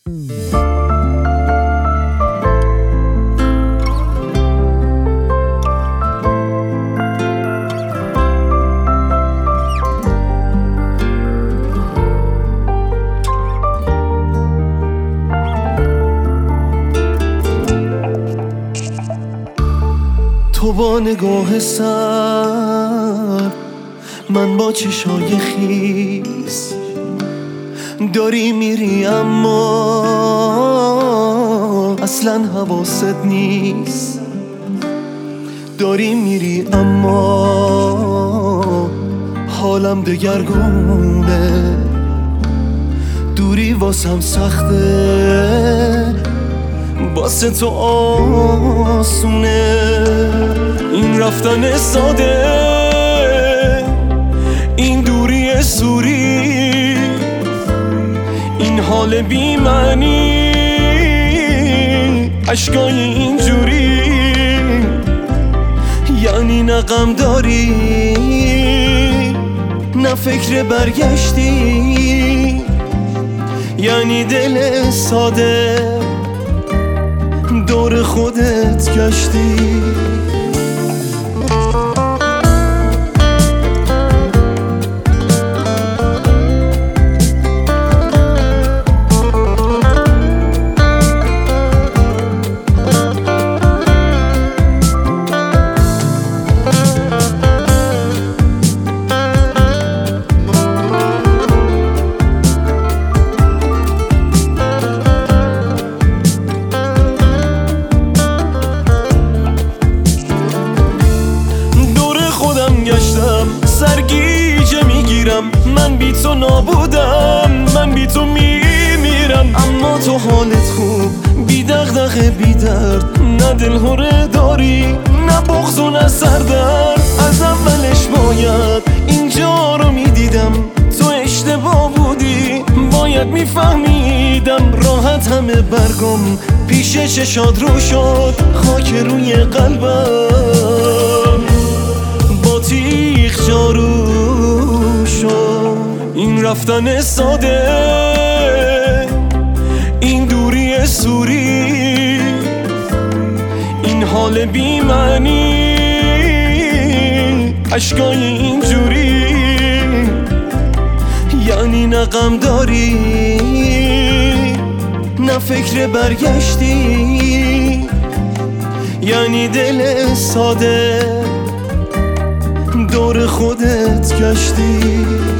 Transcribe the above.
تو با نگاه سر، من با چشای خیس، داری میری اما اصلا حواست نیست. داری میری اما حالم دگرگونه، دوری واسم سخته، واسه تو آسونه. این رفتن ساده، این دوری سوری، این حال بی معنی، عشقای اینجوری، یعنی نه غم داری نه فکر برگشتی، یعنی دل ساده دور خودت گشتی. سرگیجه میگیرم، من بی تو نابودم، من بی تو میمیرم. اما تو حالت خوب، بی دغدغه بی درد، نه دلهره داری نه بغض و نه سردرد. از اولش باید اینجا رو میدیدم، تو اشتباه بودی باید میفهمیدم. راحت همه برگم پیش چشاد رو شد، خاک روی قلبم با تیغ جارو شد. این رفتن ساده، این دوری سوری، این حال بی معنی، عشقای اینجوری، یعنی نه غم داری نه فکر برگشتی، یعنی دل ساده دور خودت گشتی.